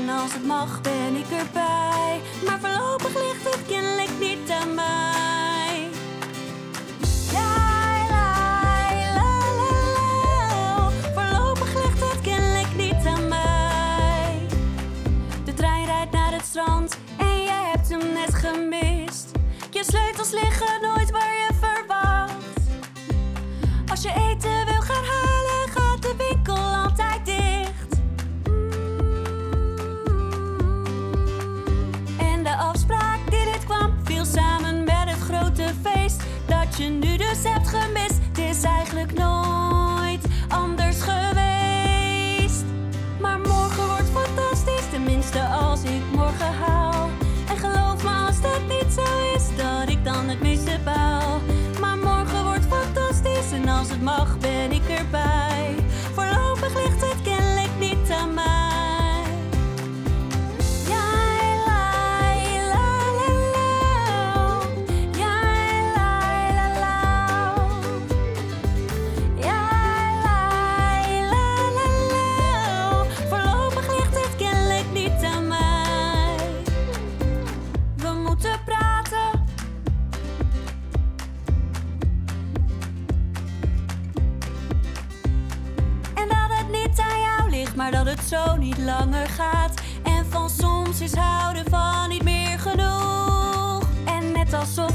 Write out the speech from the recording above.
en als het mag ben ik erbij. Maar voorlopig ligt het kennelijk niet aan mij. Ja, la, la, la, la. Voorlopig ligt het kennelijk niet aan mij. De trein rijdt naar het strand en jij hebt hem net gemist. Je sleutels liggen nooit waar je verwacht. Als je eten wil gaan halen, gaat de winkel altijd dicht. En de afspraak die dit kwam, viel samen met het grote feest dat je nu dus hebt gemist. Het is eigenlijk nooit anders geweest. Maar morgen wordt fantastisch, tenminste als ik morgen haal. En geloof me als dat niet zo is, dat ik dan het meeste baal. Maar morgen wordt fantastisch en als het mag ben ik erbij. Voorlopig ligt het kennelijk niet aan mij. Ja, la, la, la, la. Ja, la, la, la. Ja, la, la, la, la. Voorlopig ligt het kennelijk niet aan mij. We moeten praten. En dat het niet aan jou ligt, maar dat het zo niet langer gaat. En van soms is houden van niet meer genoeg. En net alsof